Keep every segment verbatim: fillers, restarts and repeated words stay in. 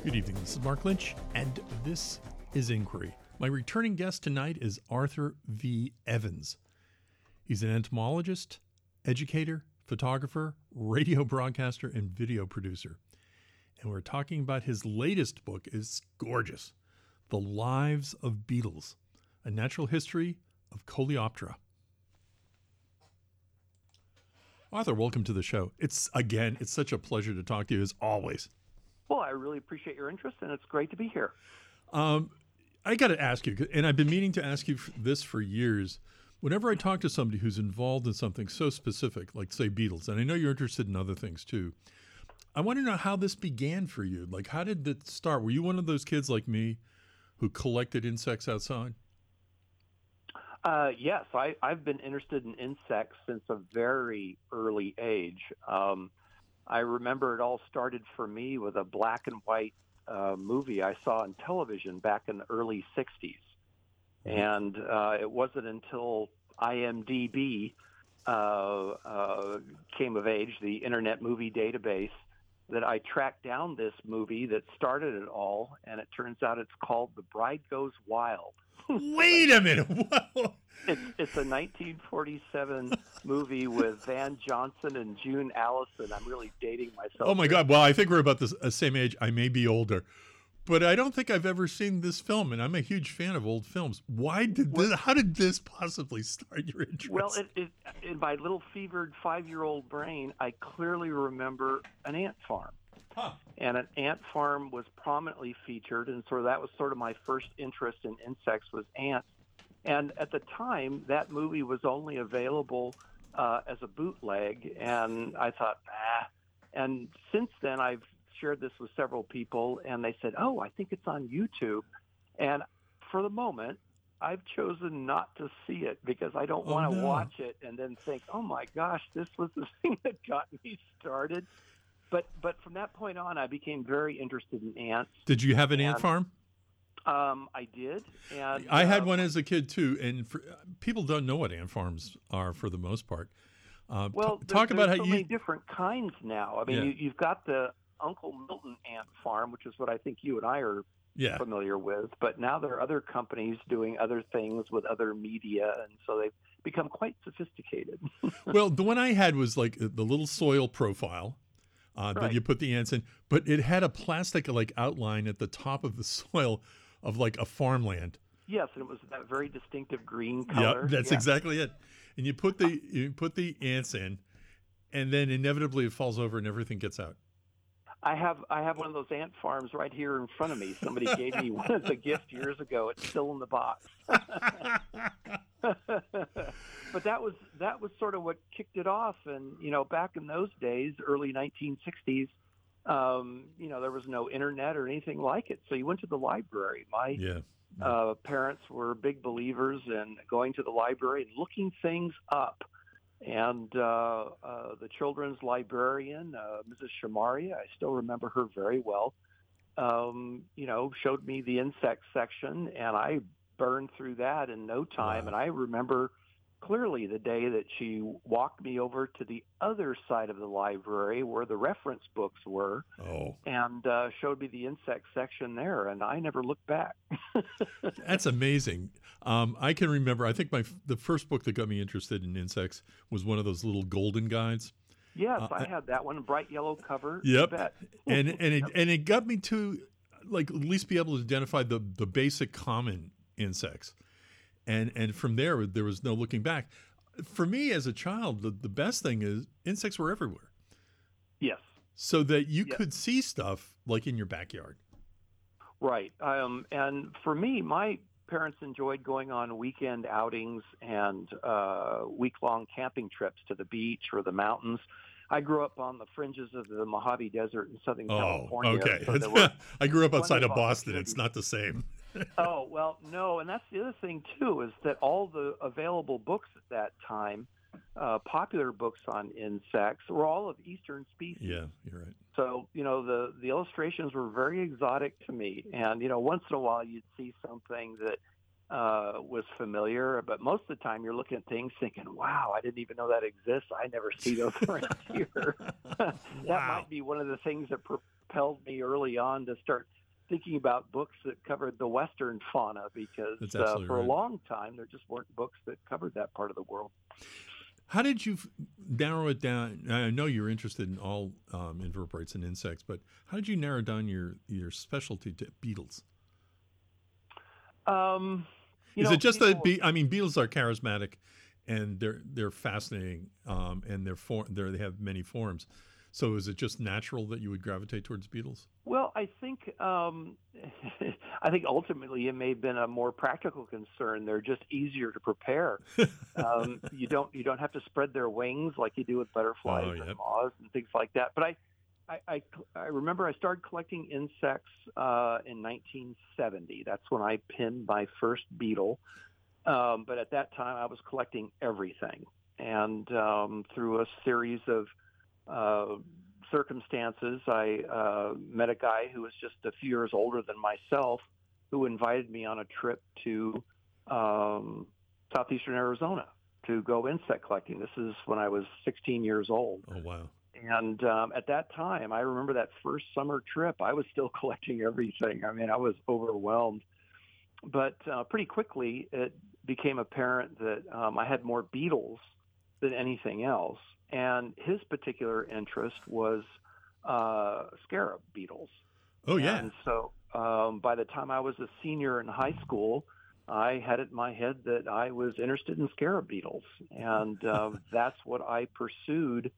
Good evening. This is Mark Lynch, and this is Inquiry. My returning guest tonight is Arthur V. Evans. He's an entomologist, educator, photographer, radio broadcaster, and video producer. And we're talking about his latest book. It's gorgeous. The Lives of Beetles, A Natural History of Coleoptera. Arthur, welcome to the show. It's, again, it's such a pleasure to talk to you as always. Well, I really appreciate your interest, and it's great to be here. Um, I got to ask you, and I've been meaning to ask you this for years. Whenever I talk to somebody who's involved in something so specific, like, say, beetles, and I know you're interested in other things too, I want to know how this began for you. Like, how did it start? Were you one of those kids like me who collected insects outside? Uh, yes, I, I've been interested in insects since a very early age. Um, I remember it all started for me with a black and white uh, movie I saw on television back in the early sixties. And uh, it wasn't until I M D B uh, uh, came of age, the Internet Movie Database, that I tracked down this movie that started it all, and it turns out it's called The Bride Goes Wild. Wait a minute. Whoa. It's, it's a nineteen forty-seven movie with Van Johnson and June Allison. I'm really dating myself. Oh, my here. God. Well, I think we're about the uh, same age. I may be older. But I don't think I've ever seen this film, and I'm a huge fan of old films. Why did this, how did this possibly start your interest? Well, it, it, in my little fevered five-year-old brain, I clearly remember an ant farm. Huh. And an ant farm was prominently featured, and sort of that was sort of my first interest in insects was ants. And at the time, that movie was only available uh, as a bootleg, and I thought, ah. And since then, I've shared this with several people, and they said, oh, I think it's on YouTube. And for the moment, I've chosen not to see it because I don't Oh, want to no. watch it and then think, oh, my gosh, this was the thing that got me started. But but from that point on, I became very interested in ants. Did you have an ant And, farm? Um, I did. And I had um, one as a kid, too. And for, people don't know what ant farms are for the most part. Uh, Well, t- there- talk about there's how so you... many different kinds now. I mean, Yeah. you, you've got the Uncle Milton ant farm, which is what I think you and I are Yeah. familiar with. But now there are other companies doing other things with other media, and so they've become quite sophisticated. Well, the one I had was like the little soil profile uh, that Right. you put the ants in, but it had a plastic like outline at the top of the soil of like a farmland. Yes, and it was that very distinctive green Yeah, color. that's Yeah. exactly it. And you put the you put the ants in, and then inevitably it falls over and everything gets out. I have I have one of those ant farms right here in front of me. Somebody gave me one as a gift years ago. It's still in the box. But that was that was sort of what kicked it off. And you know, back in those days, early nineteen sixties, um, you know, there was no internet or anything like it. So you went to the library. My Yeah. uh, parents were big believers in going to the library and looking things up. And uh, uh, the children's librarian, uh, Missus Shamaria, I still remember her very well, um, you know, showed me the insect section, and I burned through that in no time. Wow. And I remember clearly the day that she walked me over to the other side of the library where the reference books were Oh, and uh, showed me the insect section there, and I never looked back. that's amazing. Um, I can remember. I think my the first book that got me interested in insects was one of those little golden guides. Yes, Uh, I had that one, bright yellow cover. Yep. You bet. and and it and it got me to like at least be able to identify the the basic common insects, and and from there there was no looking back. For me as a child, the, the best thing is insects were everywhere, Yes. so that you Yes. could see stuff like in your backyard. Right. Um, and for me, my parents enjoyed going on weekend outings and uh, week-long camping trips to the beach or the mountains. I grew up on the fringes of the Mojave Desert in Southern Oh, California. okay. So there were I grew up outside plenty of of Boston. It's opportunities. not the same. Oh, well, no. And that's the other thing, too, is that all the available books at that time, uh, popular books on insects, were all of Eastern species. Yeah, you're right. So, you know, the, the illustrations were very exotic to me. And, you know, once in a while you'd see something that uh, was familiar, but most of the time you're looking at things thinking, wow, I didn't even know that exists. I never see those around here. That Wow. might be one of the things that propelled me early on to start thinking about books that covered the Western fauna because uh, for right. a long time there just weren't books that covered that part of the world. How did you narrow it down? I know you're interested in all um, invertebrates and insects, but how did you narrow down your, your specialty to beetles? Um, you Is know, it just people, that? Be- I mean, beetles are charismatic, and they're they're fascinating, um, and they're for- they're, they have many forms. So, is it just natural that you would gravitate towards beetles? Well, I think um, I think ultimately it may have been a more practical concern. They're just easier to prepare. um, you don't you don't have to spread their wings like you do with butterflies Oh, and yep. moths and things like that. But I I, I, I remember I started collecting insects uh, in nineteen seventy. That's when I pinned my first beetle. Um, but at that time, I was collecting everything. And um, through a series of uh, circumstances, I uh, met a guy who was just a few years older than myself who invited me on a trip to um, southeastern Arizona to go insect collecting. This is when I was sixteen years old. Oh, wow. And um, at that time, I remember that first summer trip, I was still collecting everything. I mean, I was overwhelmed. But uh, pretty quickly, it became apparent that um, I had more beetles than anything else. And his particular interest was uh, scarab beetles. Oh, yeah. And so um, by the time I was a senior in high school, I had it in my head that I was interested in scarab beetles. And uh, that's what I pursued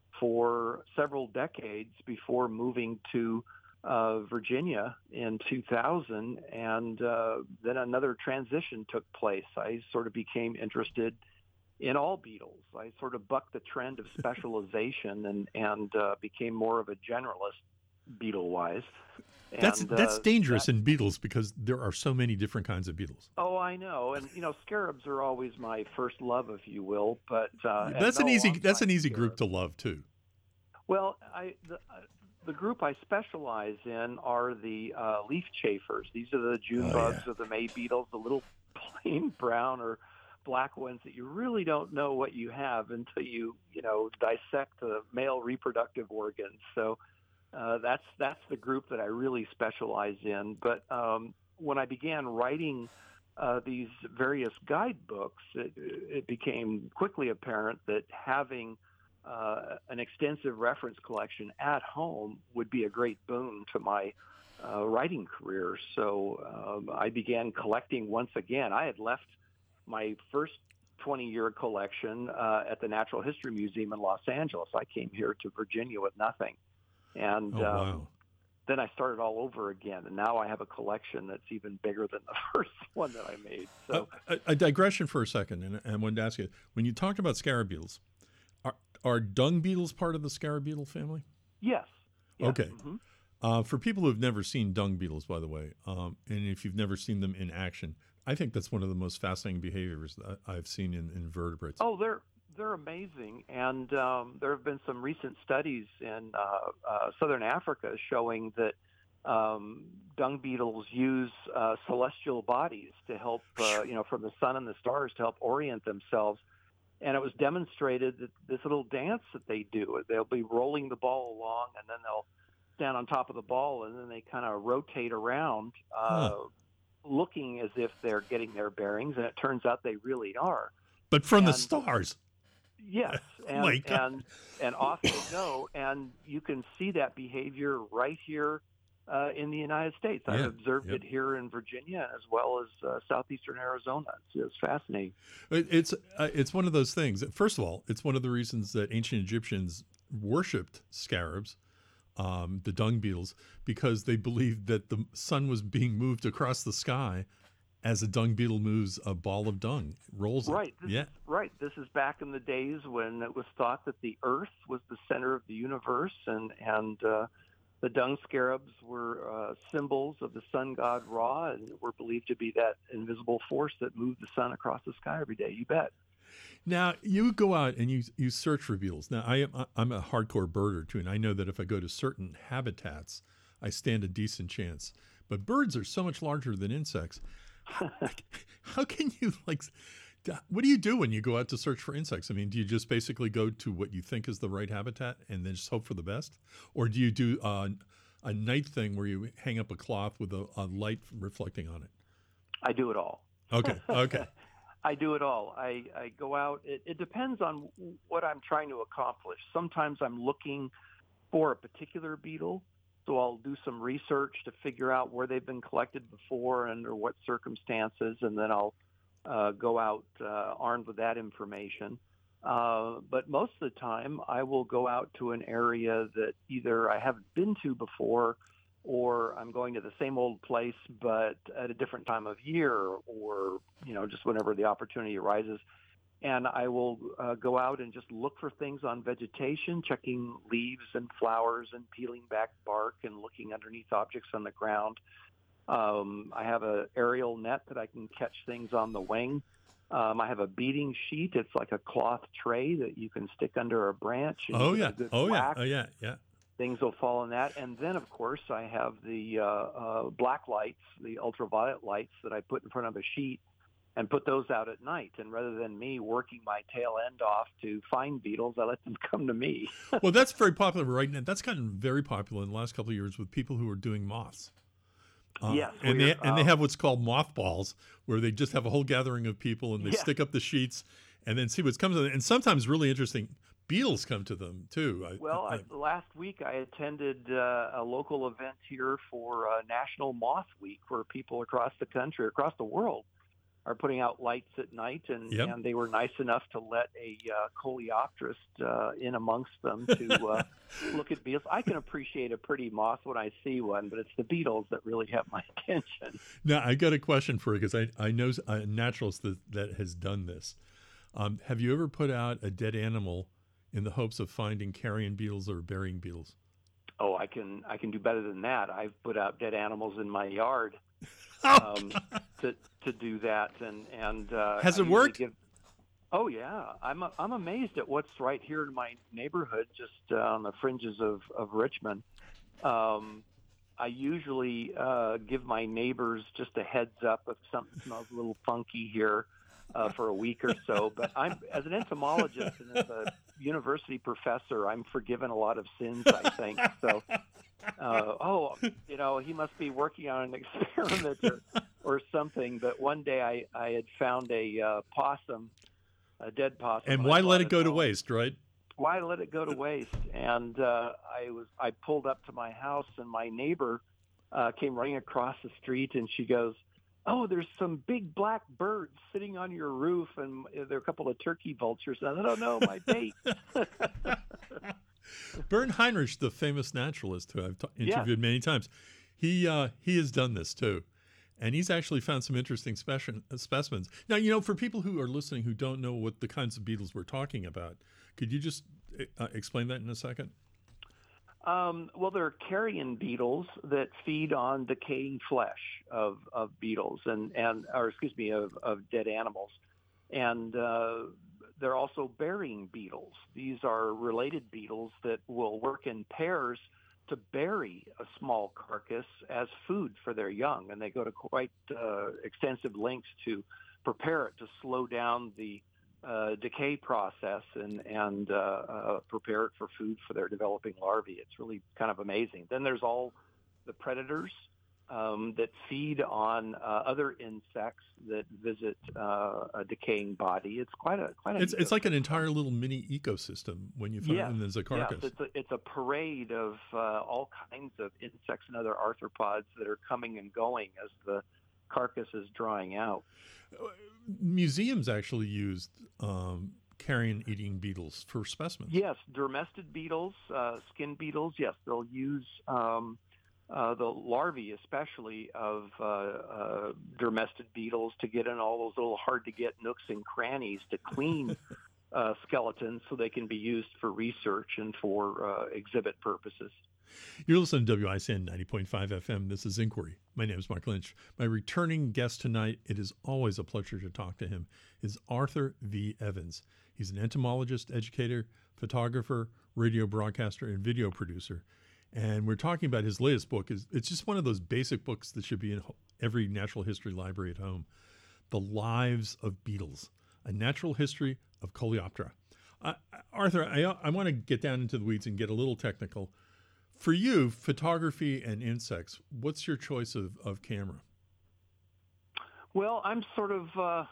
for several decades before moving to uh, Virginia in two thousand. And uh, then another transition took place. I sort of became interested in all beetles. I sort of bucked the trend of specialization and, and uh, became more of a generalist beetle-wise. That's And, that's uh, dangerous that, in beetles because there are so many different kinds of beetles. Oh, I know, and you know, scarabs are always my first love, if you will. But uh, that's an no, easy that's an easy scarabs. group to love too. Well, I the, uh, the group I specialize in are the uh, leaf chafers. These are the June Oh, bugs yeah. or the May beetles, the little plain brown or black ones that you really don't know what you have until you you know dissect the male reproductive organs. So. Uh, that's that's the group that I really specialize in. But um, when I began writing uh, these various guidebooks, it, it became quickly apparent that having uh, an extensive reference collection at home would be a great boon to my uh, writing career. So um, I began collecting once again. I had left my first twenty-year collection uh, at the Natural History Museum in Los Angeles. I came here to Virginia with nothing. And Oh, wow. um, then I started all over again, and now I have a collection that's even bigger than the first one that I made. So, a, a digression for a second, and I wanted to ask you: when you talked about scarab beetles, are are dung beetles part of the scarab beetle family? yes. yes. Okay. Mm-hmm. Uh, for people who have never seen dung beetles, by the way, um, and if you've never seen them in action, I think that's one of the most fascinating behaviors that I've seen in, in vertebrates. Oh, they're they're amazing, and um, there have been some recent studies in uh, uh, southern Africa showing that um, dung beetles use uh, celestial bodies to help, uh, you know, from the sun and the stars to help orient themselves. And it was demonstrated that this little dance that they do, they'll be rolling the ball along, and then they'll stand on top of the ball, and then they kind of rotate around, uh, Huh. looking as if they're getting their bearings, and it turns out they really are. But from and, the stars. Yes, and, My God. and and off they go, and you can see that behavior right here uh, in the United States. I've Yeah, observed yep. it here in Virginia as well as uh, southeastern Arizona. It's, it's fascinating. It, it's uh, it's one of those things. First of all, it's one of the reasons that ancient Egyptians worshipped scarabs, um, the dung beetles, because they believed that the sun was being moved across the sky as a dung beetle moves a ball of dung, it rolls it. Right. This Yeah. is, right. This is back in the days when it was thought that the Earth was the center of the universe, and and uh, the dung scarabs were uh, symbols of the sun god Ra, and were believed to be that invisible force that moved the sun across the sky every day. You bet. Now you go out and you you search for beetles. Now I am I'm a hardcore birder too, and I know that if I go to certain habitats, I stand a decent chance. But birds are so much larger than insects. How, how can you like? What do you do when you go out to search for insects? I mean, do you just basically go to what you think is the right habitat and then just hope for the best, or do you do uh, a night thing where you hang up a cloth with a, a light reflecting on it? I do it all. Okay, okay. I do it all. I, I go out. It, it depends on what I'm trying to accomplish. Sometimes I'm looking for a particular beetle, so I'll do some research to figure out where they've been collected before, under what circumstances, and then I'll uh, go out uh, armed with that information. Uh, but most of the time, I will go out to an area that either I haven't been to before, or I'm going to the same old place, but at a different time of year, or, you know, just whenever the opportunity arises. And I will uh, go out and just look for things on vegetation, checking leaves and flowers and peeling back bark and looking underneath objects on the ground. Um, I have an aerial net that I can catch things on the wing. Um, I have a beading sheet. It's like a cloth tray that you can stick under a branch. And Oh, yeah. Oh, whack. yeah. Oh, yeah. Yeah. Things will fall in that. And then, of course, I have the uh, uh, black lights, the ultraviolet lights that I put in front of a sheet and put those out at night. And rather than me working my tail end off to find beetles, I let them come to me. Well, that's very popular right now. That's gotten very popular in the last couple of years with people who are doing moths. Uh, yes. And they, and they um, have what's called mothballs, where they just have a whole gathering of people and they Yeah. stick up the sheets and then see what comes of it. And sometimes really interesting beetles come to them, too. I, Well, I, I, last week I attended uh, a local event here for uh, National Moth Week, where people across the country, across the world, are putting out lights at night, and, Yep. and they were nice enough to let a uh, coleopterist uh, in amongst them to uh, look at beetles. I can appreciate a pretty moth when I see one, but it's the beetles that really have my attention. Now, I got a question for you, because I, I know a naturalist that, that has done this. Um, have you ever put out a dead animal in the hopes of finding carrion beetles or burying beetles? Oh, I can I can do better than that. I've put out dead animals in my yard Oh, um, to to do that, and and uh, Has I it usually worked? Give, oh yeah, I'm I'm amazed at what's right here in my neighborhood, just uh, on the fringes of of Richmond. Um, I usually uh, give my neighbors just a heads up if something smells a little funky here uh, for a week or so. But I'm as an entomologist and as a university professor, I'm forgiven a lot of sins, I think. So. Uh, oh, you know, he must be working on an experiment or, or something. But one day I, I had found a uh, possum, a dead possum. and I why let brought it go to home. waste, right? Why let it go to waste? And uh, I was I pulled up to my house, and my neighbor uh, came running across the street, and she goes, "Oh, there's some big black birds sitting on your roof, and there are a couple of turkey vultures." And I said, "Oh no, my bait." Bernd Heinrich, the famous naturalist who I've t- Yes. interviewed many times, he uh, he has done this too, and he's actually found some interesting speci- uh, specimens. Now, you know, for people who are listening who don't know what the kinds of beetles we're talking about, could you just uh, explain that in a second? Um, well, there are carrion beetles that feed on decaying flesh of, of beetles and, and or excuse me, of, of dead animals. And uh, there are also burying beetles. These are related beetles that will work in pairs to bury a small carcass as food for their young. And they go to quite uh, extensive lengths to prepare it to slow down the Uh, decay process and and uh, uh, prepare it for food for their developing larvae. It's really kind of amazing. Then there's all the predators um, that feed on uh, other insects that visit uh, a decaying body. It's quite a quite a. It's it's like an entire little mini ecosystem when you find yes, them as a carcass. Yes, it's a, it's a parade of uh, all kinds of insects and other arthropods that are coming and going as the carcass is drying out. Museums actually used um, carrion-eating beetles for specimens. Yes, dermestid beetles, uh, skin beetles, yes, they'll use um, uh, the larvae especially of uh, uh, dermestid beetles to get in all those little hard-to-get nooks and crannies to clean uh, skeletons so they can be used for research and for uh, exhibit purposes. You're listening to W I C N ninety point five F M. This is Inquiry. My name is Mark Lynch. My returning guest tonight, it is always a pleasure to talk to him, is Arthur V. Evans. He's an entomologist, educator, photographer, radio broadcaster, and video producer. And we're talking about his latest book. It's just one of those basic books that should be in every natural history library at home. The Lives of Beetles, A Natural History of Coleoptera. Uh, Arthur, I, I want to get down into the weeds and get a little technical. For you, photography and insects, what's your choice of, of camera? Well, I'm sort of uh,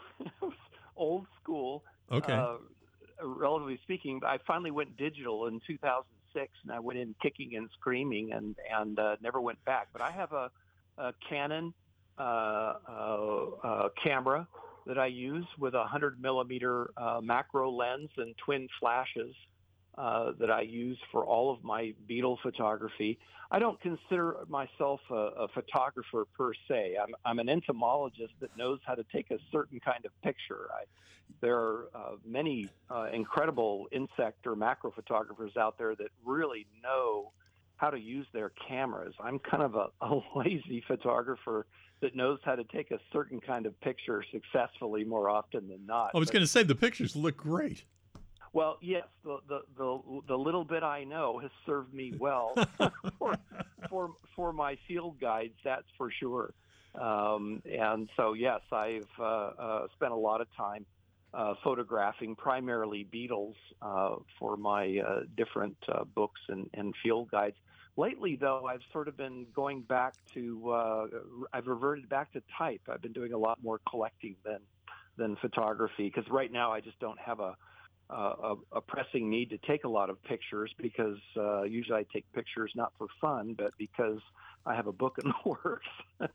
old school, Okay. uh, relatively speaking. I finally went digital in two thousand six, and I went in kicking and screaming, and and uh, never went back. But I have a, a Canon uh, uh, uh, camera that I use with a one hundred millimeter uh, macro lens and twin flashes uh, that I use for all of my beetle photography. I don't consider myself a, a photographer per se. I'm, I'm an entomologist that knows how to take a certain kind of picture. I, there are uh, many uh, incredible insect or macro photographers out there that really know how to use their cameras. I'm kind of a, a lazy photographer that knows how to take a certain kind of picture successfully more often than not. I was But, going to say the pictures look great. well, yes, the, the the the little bit I know has served me well for, for for my field guides. That's for sure. Um, and so, yes, I've uh, uh, spent a lot of time uh, photographing primarily beetles uh, for my uh, different uh, books and, and field guides. Lately, though, I've sort of been going back to, uh, I've reverted back to type. I've been doing a lot more collecting than than photography, because right now I just don't have a, a, a pressing need to take a lot of pictures, because uh, usually I take pictures not for fun, but because I have a book in the works.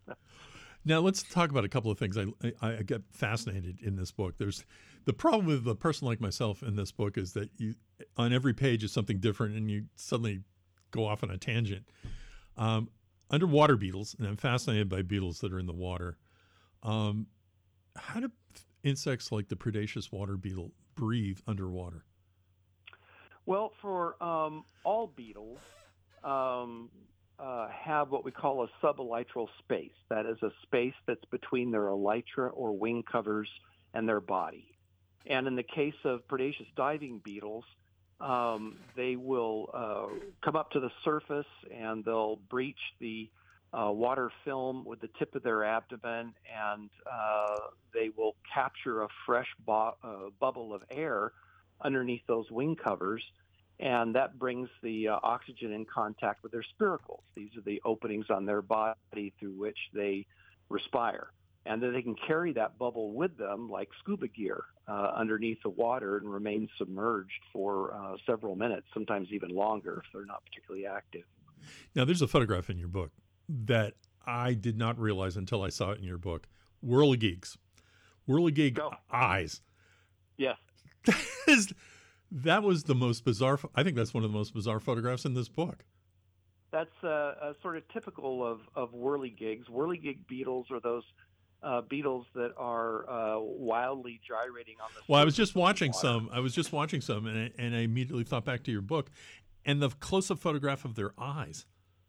Now let's talk about a couple of things. I, I I get fascinated in this book. There's the problem with a person like myself in this book is that you on every page is something different, and you suddenly go off on a tangent. Um, underwater beetles, and I'm fascinated by beetles that are in the water. Um, how do insects like the predaceous water beetle breathe underwater? Well, for um, all beetles, um, uh, have what we call a subelytral space. That is a space that's between their elytra or wing covers and their body. And in the case of predaceous diving beetles, um, they will uh, come up to the surface and they'll breach the uh, water film with the tip of their abdomen, and uh, they will capture a fresh bo- uh, bubble of air underneath those wing covers. And that brings the uh, oxygen in contact with their spiracles. These are the openings on their body through which they respire. And then they can carry that bubble with them like scuba gear uh, underneath the water and remain submerged for uh, several minutes, sometimes even longer if they're not particularly active. Now, there's a photograph in your book that I did not realize until I saw it in your book. Whirligigs. Whirligig Oh. eyes. Yes. That is... That was the most bizarre. I think that's one of the most bizarre photographs in this book. That's uh, uh, sort of typical of, of whirligigs. Whirligig beetles are those uh, beetles that are uh, wildly gyrating on the Well, I was just surface of the watching water. some. I was just watching some, and I, and I immediately thought back to your book, and the close-up photograph of their eyes.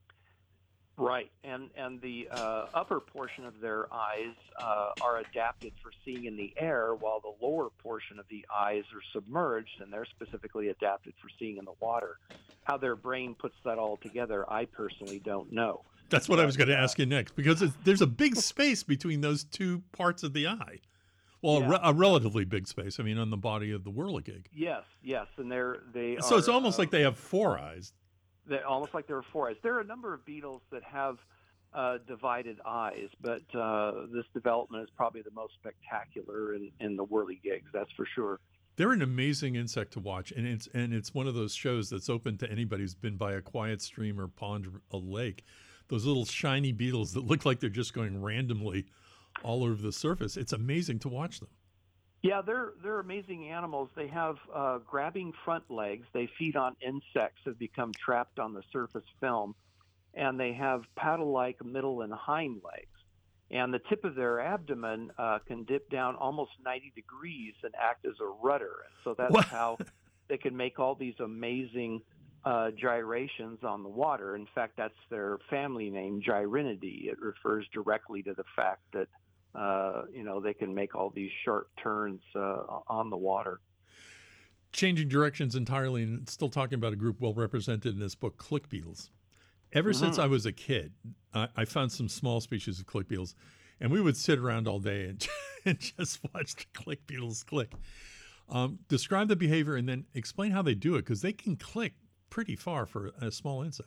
Right, and and the uh, upper portion of their eyes uh, are adapted for seeing in the air, while the lower portion of the eyes are submerged, and they're specifically adapted for seeing in the water. How their brain puts that all together, I personally don't know. That's what I was going to uh, ask you next, because it's, there's a big space between those two parts of the eye. Well, Yeah. a, re- a relatively big space. I mean, on the body of the whirligig. Yes, yes, and they're they So are, it's almost uh, like they have four eyes. They're almost like there are four eyes. There are a number of beetles that have uh, divided eyes, but uh, this development is probably the most spectacular in, in the whirligigs, that's for sure. They're an amazing insect to watch, and it's and it's one of those shows that's open to anybody who's been by a quiet stream or pond or a lake. Those little shiny beetles that look like they're just going randomly all over the surface. It's amazing to watch them. Yeah, they're they're amazing animals. They have uh, grabbing front legs. They feed on insects that become trapped on the surface film, and they have paddle-like middle and hind legs. And the tip of their abdomen uh, can dip down almost ninety degrees and act as a rudder. And so that's What? how they can make all these amazing uh, gyrations on the water. In fact, that's their family name, Gyrinidae. It refers directly to the fact that Uh, you know, they can make all these sharp turns uh, on the water. Changing directions entirely, and still talking about a group well represented in this book, click beetles. Ever Mhm. since I was a kid, I, I found some small species of click beetles, and we would sit around all day and, and just watch the click beetles click. Um, describe the behavior and then explain how they do it, because they can click pretty far for a small insect.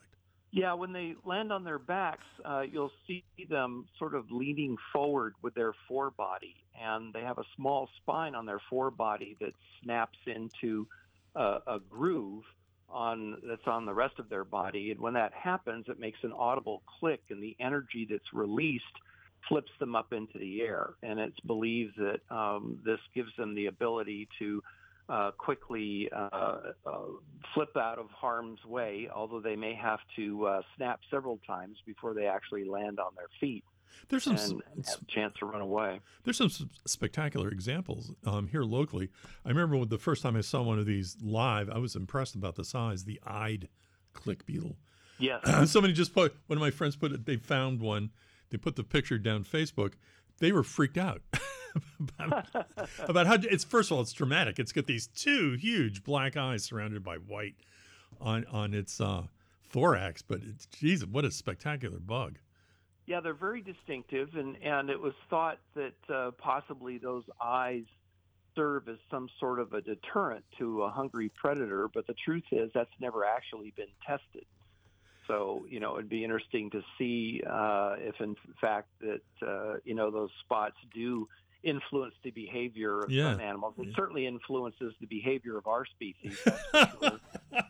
Yeah, when they land on their backs, uh, you'll see them sort of leaning forward with their forebody, and they have a small spine on their forebody that snaps into a, a groove on that's on the rest of their body. And when that happens, it makes an audible click, and the energy that's released flips them up into the air. And it's believed that um, this gives them the ability to uh, quickly uh, uh, flip out of harm's way, although they may have to uh, snap several times before they actually land on their feet. There's some and, and have a chance to run away. There's some spectacular examples um, here locally. I remember when the first time I saw one of these live, I was impressed about the size. The eyed click beetle. Yes. Somebody just put one of my friends put it. They found one. They put the picture down Facebook. They were freaked out about, about how it's. First of all, it's dramatic. It's got these two huge black eyes surrounded by white on on its uh, thorax. But it's, geez, what a spectacular bug! Yeah, they're very distinctive, and, and it was thought that uh, possibly those eyes serve as some sort of a deterrent to a hungry predator, but the truth is that's never actually been tested. So, you know, it'd be interesting to see uh, if, in fact, that, uh, you know, those spots do influence the behavior of yeah. some animals. It yeah. certainly influences the behavior of our species, that's for sure.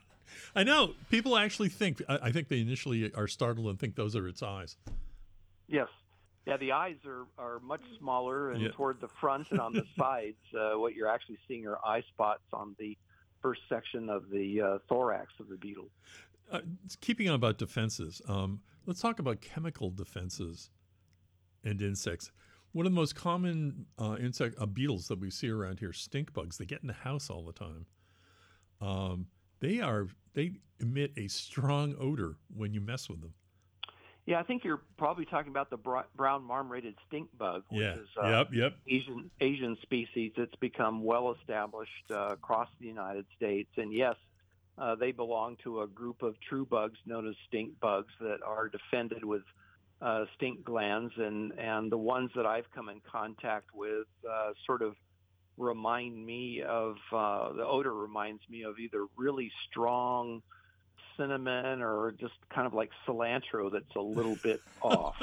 I know. People actually think, I, I think they initially are startled and think those are its eyes. Yes. Yeah, the eyes are, are much smaller and yeah. toward the front and on the sides. Uh, what you're actually seeing are eye spots on the first section of the uh, thorax of the beetle. Uh, keeping on about defenses, um, let's talk about chemical defenses and insects. One of the most common uh, insect uh, beetles that we see around here, stink bugs. They get in the house all the time. Um, they are they emit a strong odor when you mess with them. Yeah, I think you're probably talking about the br- brown marmorated stink bug, which yeah. is uh, yep, yep. Asian Asian species that's become well established uh, across the United States. And yes, uh, they belong to a group of true bugs known as stink bugs that are defended with uh, stink glands. And, and the ones that I've come in contact with uh, sort of remind me of, uh, the odor reminds me of either really strong cinnamon or just kind of like cilantro that's a little bit off.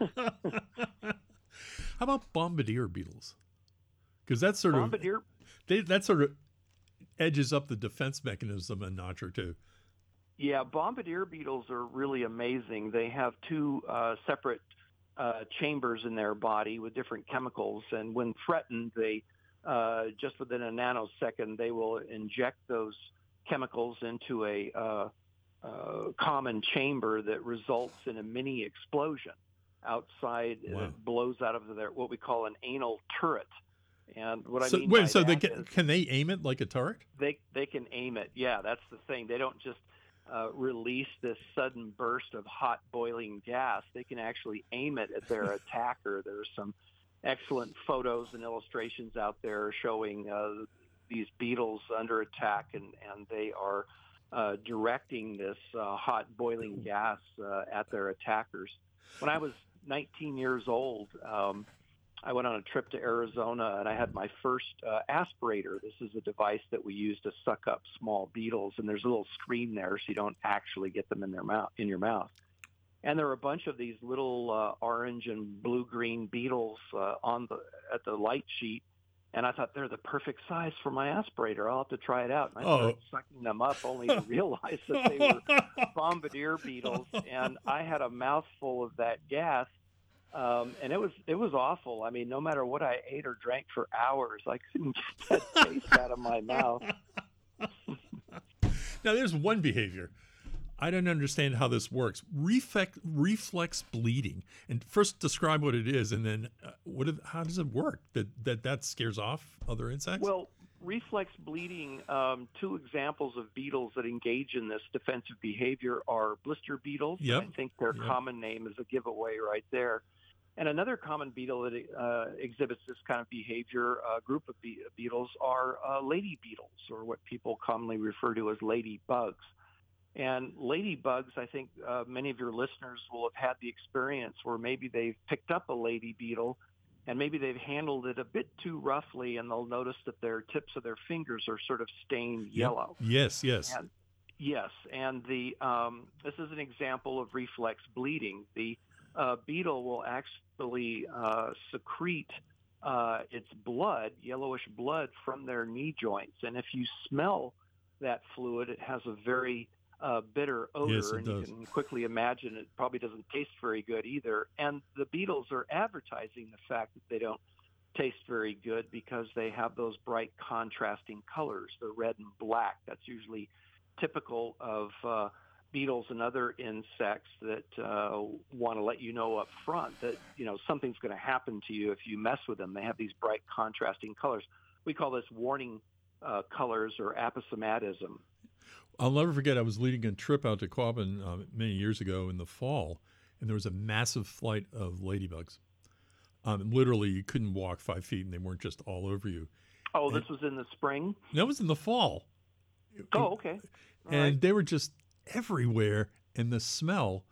How about bombardier beetles? Because that's sort bombardier? of they, that sort of edges up the defense mechanism a notch or two. Yeah, bombardier beetles are really amazing. They have two uh, separate uh, chambers in their body with different chemicals, and when threatened, they uh, just within a nanosecond they will inject those chemicals into a uh, Uh, common chamber that results in a mini explosion outside. Wow. It blows out of their what we call an anal turret. And what so, I mean wait, by so that they can, is can they aim it like a turret? They they can aim it. Yeah, that's the thing. They don't just uh, release this sudden burst of hot boiling gas. They can actually aim it at their attacker. There's some excellent photos and illustrations out there showing uh, these beetles under attack, and, and they are Uh, directing this uh, hot boiling gas uh, at their attackers. When I was nineteen years old, um, I went on a trip to Arizona, and I had my first uh, aspirator. This is a device that we use to suck up small beetles, and there's a little screen there so you don't actually get them in their mouth in your mouth. And there were a bunch of these little uh, orange and blue-green beetles uh, on the at the light sheet. And I thought they're the perfect size for my aspirator. I'll have to try it out. And I oh. started sucking them up only to realize that they were bombardier beetles. And I had a mouthful of that gas. Um, and it was it was awful. I mean, no matter what I ate or drank for hours, I couldn't get that taste out of my mouth. Now, there's one behavior. I don't understand how this works. Reflex, reflex bleeding. And first describe what it is, and then uh, what? It, how does it work? That, that that scares off other insects? Well, reflex bleeding, um, two examples of beetles that engage in this defensive behavior are blister beetles. Yep. I think their yep. common name is a giveaway right there. And another common beetle that uh, exhibits this kind of behavior, a uh, group of be- beetles, are uh, lady beetles, or what people commonly refer to as ladybugs. And ladybugs, I think uh, many of your listeners will have had the experience where maybe they've picked up a lady beetle and maybe they've handled it a bit too roughly, and they'll notice that their tips of their fingers are sort of stained yellow. Yes, yes. And Yes, and the um, this is an example of reflex bleeding. The uh, beetle will actually uh, secrete uh, its blood, yellowish blood, from their knee joints, and if you smell that fluid, it has a very uh, bitter odor, Yes, it and does. you can quickly imagine it probably doesn't taste very good either. And the beetles are advertising the fact that they don't taste very good because they have those bright contrasting colors, the red and black. That's usually typical of uh, beetles and other insects that uh, want to let you know up front that, you know, something's going to happen to you if you mess with them. They have these bright contrasting colors. We call this warning uh, colors or aposematism. I'll never forget, I was leading a trip out to Quabbin uh, many years ago in the fall, and there was a massive flight of ladybugs. Um, literally, you couldn't walk five feet, and they weren't just all over you. Oh, and, this was in the spring? That was in the fall. Oh, okay. All and right. they were just everywhere, and the smell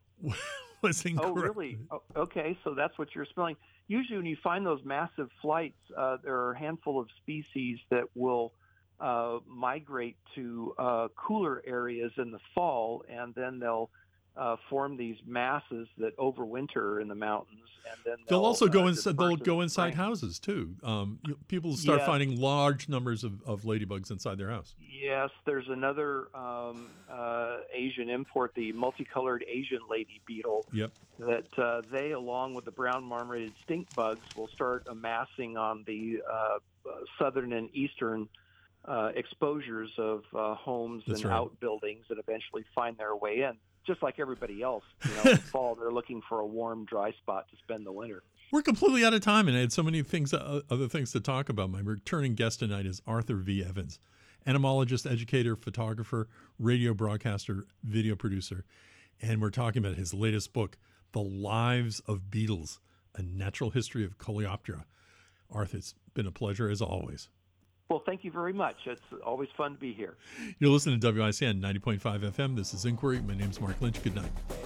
was incredible. Oh, really? Oh, okay, so that's what you're smelling. Usually when you find those massive flights, uh, there are a handful of species that will uh, migrate to uh, cooler areas in the fall, and then they'll uh, form these masses that overwinter in the mountains. And then they'll, they'll also go uh, inside. They'll disperse go in inside spring. houses too. Um, you, people start Yes. finding large numbers of, of ladybugs inside their house. Yes, there's another um, uh, Asian import, the multicolored Asian lady beetle. Yep. That uh, they, along with the brown marmorated stink bugs, will start amassing on the uh, southern and eastern uh, exposures of uh, homes That's and right. outbuildings, and eventually find their way in. Just like everybody else, you know, in the fall they're looking for a warm, dry spot to spend the winter. We're completely out of time, and I had so many things, uh, other things to talk about. My returning guest tonight is Arthur V. Evans, entomologist, educator, photographer, radio broadcaster, video producer, and we're talking about his latest book, The Lives of Beetles, A Natural History of Coleoptera. Arthur, it's been a pleasure as always. Well, thank you very much. It's always fun to be here. You're listening to W I C N ninety point five F M. This is Inquiry. My name's Mark Lynch. Good night.